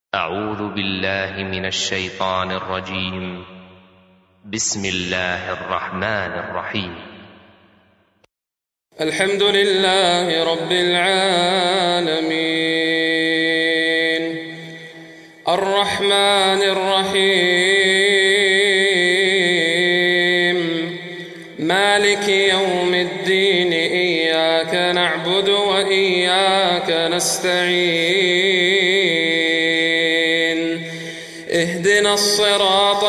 أعوذ بالله من الشيطان الرجيم. بسم الله الرحمن الرحيم. الحمد لله رب العالمين الرحمن الرحيم مالك يوم الدين إياك نعبد وإياك نستعين اهدنا الصراط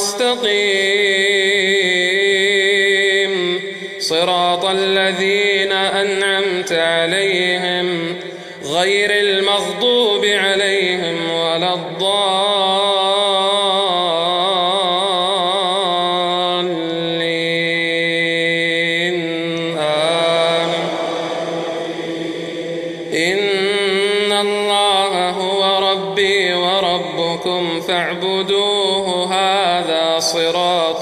المستقيم صراط الذين أنعمت عليهم غير المغضوب عليهم ولا الضالين آمين. إن الله هو ربي وربكم فاعبدوه هذا صراط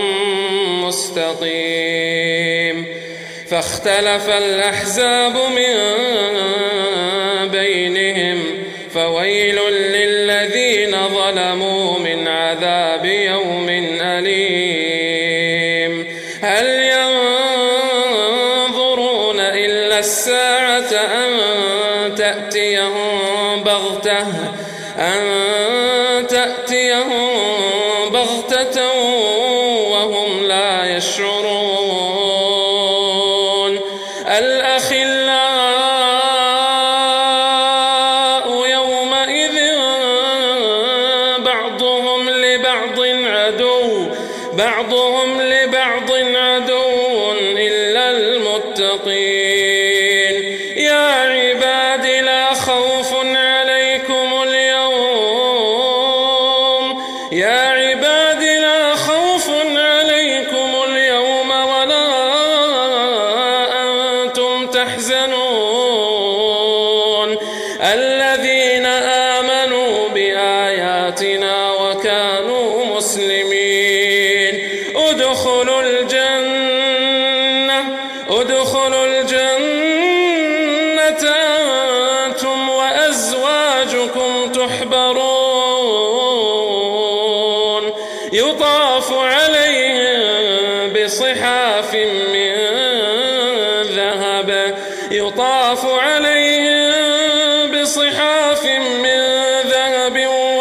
مستقيم. فاختلف الأحزاب من بينهم فويل للذين ظلموا من عذاب يوم أليم. هل ينظرون إلا الساعة أن تأتيهم بغتة وهم لا يشعرون. الأخلاء يومئذ بعضهم لبعض عدو إلا المتقين. يا عباد لا خوف عليكم اليوم ولا أنتم تحزنون. الذين آمنوا بآياتنا وكانوا مسلمين ادخلوا الجنة أنتم وأزواجكم تحبرون. يطاف عليهم بصحاف من ذهب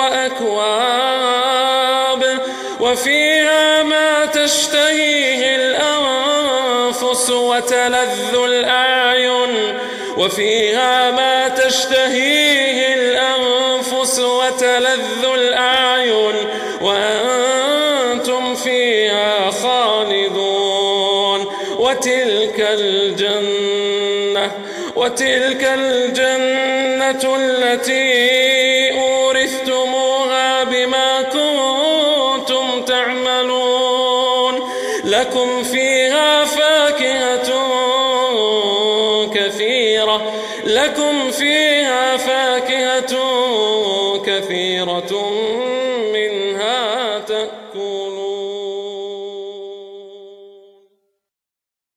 وأكواب وفيها ما تشتهيه الأنفس وتلذ الأعين وأنتم فيها خالدون. وتلك الجنة التي أورثتموها بما كنتم تعملون. لكم فيها فاكهة كثيرة